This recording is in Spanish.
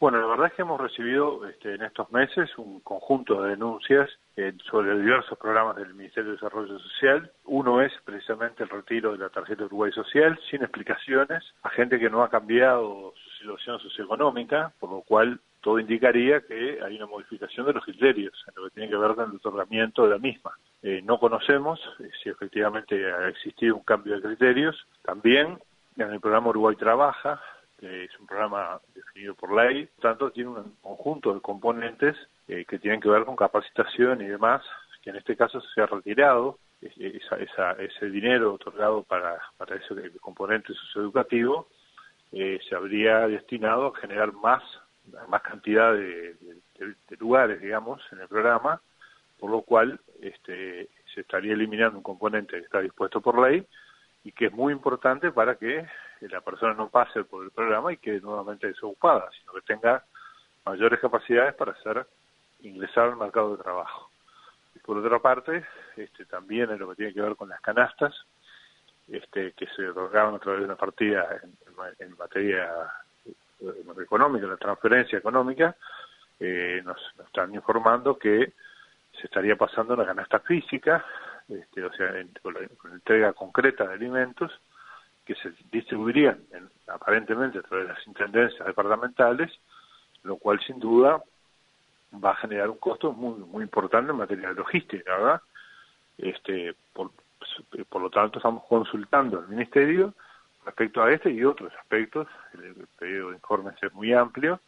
Bueno, la verdad es que hemos recibido en estos meses un conjunto de denuncias sobre diversos programas del Ministerio de Desarrollo Social. Uno es precisamente el retiro de la tarjeta Uruguay Social sin explicaciones a gente que no ha cambiado su situación socioeconómica, por lo cual todo indicaría que hay una modificación de los criterios en lo que tiene que ver con el otorgamiento de la misma. No conocemos si efectivamente ha existido un cambio de criterios. También en el programa Uruguay Trabaja, que es un programa definido por ley, por tanto tiene un conjunto de componentes que tienen que ver con capacitación y demás, que en este caso se ha retirado ese dinero otorgado para ese componente socioeducativo, se habría destinado a generar más cantidad de lugares, digamos, en el programa, por lo cual se estaría eliminando un componente que está dispuesto por ley y que es muy importante para que la persona no pase por el programa y quede nuevamente desocupada, sino que tenga mayores capacidades para ser ingresar al mercado de trabajo. Y por otra parte, también en lo que tiene que ver con las canastas, que se otorgaban a través de una partida en materia económica, la transferencia económica, nos están informando que se estaría pasando a la canasta física, o sea, con la entrega concreta de alimentos, que se distribuirían aparentemente a través de las intendencias departamentales, lo cual sin duda va a generar un costo muy importante en materia de logística, ¿verdad? Por lo tanto estamos consultando al Ministerio respecto a este y otros aspectos. El pedido de informes es muy amplio